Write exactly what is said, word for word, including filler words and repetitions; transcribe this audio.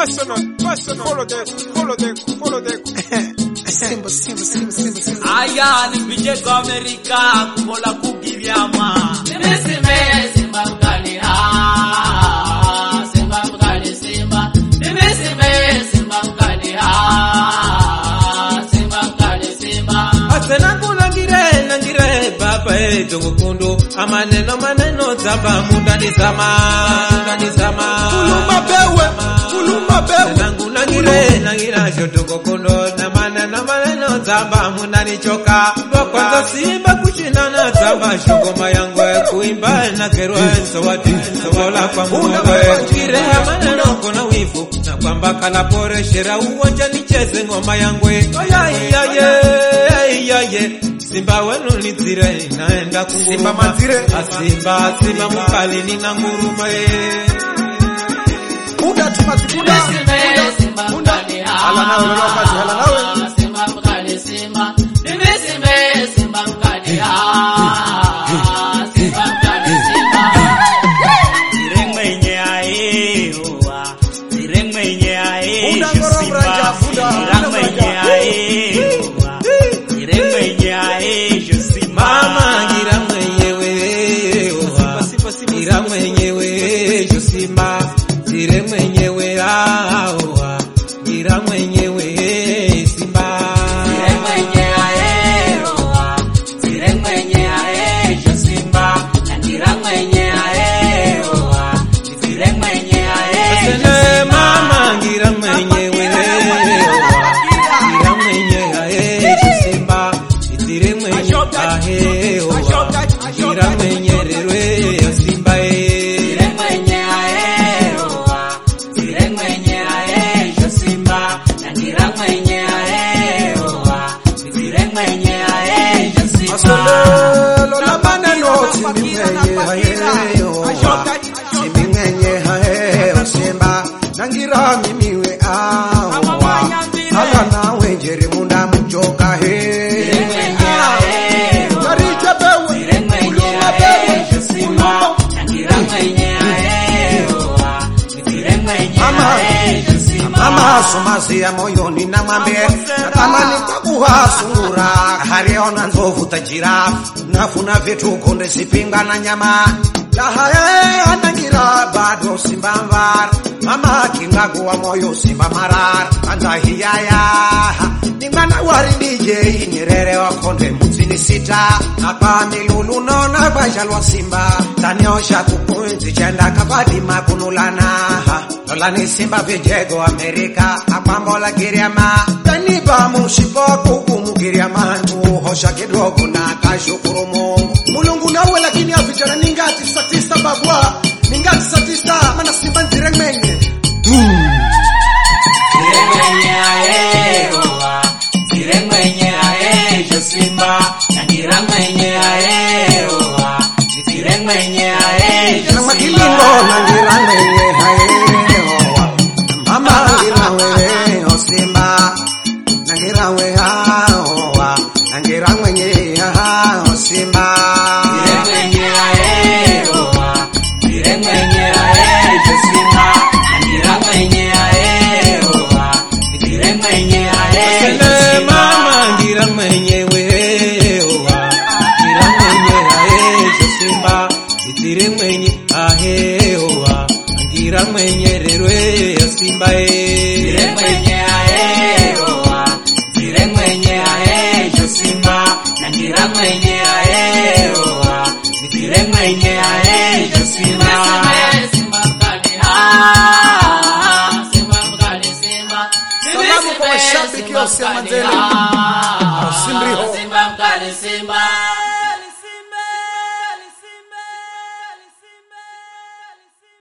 personal, personal. Follow them, follow them, follow them. Simba, Simba, Simba, Simba, Simba. Aya nipige kwa Amerika kubola kugiriama. Nimesime Simba mkali ha. Simba mkali Simba. Nimesime Simba mkali ha. Simba mkali Simba. Asena kuna ngire na ngire baba eto kukundu. Amaneno maneno zamba muda ni zama. Muda ni zama. Kuluma bewe, kuluma bewe. Nangu na ngire na ngira shoto kukundu. Na maneno maneno zamba muda ni choka. Kwanza Simba kushindana zamba shugoma yangu kuimba na kerwa sawati. Sawola kwa mungu ngire maneno kona wifu. Na kwamba kala pore shera uwanja nicheze ngoma yangu. Ayaye Simba wenu nizire naenda kunguruma. Simba mazire Simba Simba mkali nina nguruma ye. Muda tumatikuna Simba mkali hala nawe lolo kazi hala nawe Simba mkali Simba. Nimesime Simba mkali ha. Simba mkali Simba. Sire mwenye ae oa. Sire mwenye ae Muda ngoro mranja muda Sire mwenye ae oa. Sire mwenye ae Simba. Mama ngira mwenyewe oa. Ngira mwenyewe Simba. Sire mwenyewe oa. Ngira mwenyewe Simba. Sire mwenye ae oa. Sire mwenye ae Simba. Ngira mwenye ae oa. Sire mwenye ae Sene mama ngira mwenyewe oa. Ngira mwenyewe Simba. Sire mwenye ae oa. Ngira mwenyewe Simba. Sire mwenye ae oa. Sire mwenye ae Simba. Ngira mwenye ae oa. Sire mwenye ae Simba. Asolelo la maneno Simbi mwenye oa. Simbi mwenye hae Simba. Nangira mimiwe awa. Hala nawe njeri munda mchoka he. Mama somasi ya moyoni na mwambie natamani takuha sura hariona ndovu tajirafu nafuna vitu konde sipinga na nyama la hae anangira bado Simba mvar mama kingagu wa moyo Simba marar anda hiyaya ni mwana wari D J Nyerere wa konde mutini sita hapa milulu nona bajalwa Simba taniosha kupunzi chenda kabadi makunulana Lola ni Simba vijego Amerika Apambola giriama Taniba mushipo kukumu giriama Hosha kidogo na kashukuru Mungu Mulungu nawe lakini ya vijana ningati satista babwa Ningati satista mana Simba nzire mwenye Sire mwenye ae oa. Sire mwenye ae Simba. Ngira mwenye ae oa. Sire mwenye ae Na makilingo na ngira mwenye hae Mama ngira wewe o Simba Nangira wewe oa Nangira mwenye o Simba Sire mwenye ae oa. Sire mwenye ae Simba. Ngira mwenye ae oa. Sire mwenye ae Sene mama ngira mwenyewe oa. Ngira mwenyewe Simba. Sire mwenye ae oa. Ngira mwenyewe Simba. Sire mwenye ae oa. Sire mwenye ae Simba. Ngira mwenye ae oa. Sire mwenye ae Simba. Simba mkali ha. Simba mkali Simba. Salamu kwa mashabiki wa Simba Mandela.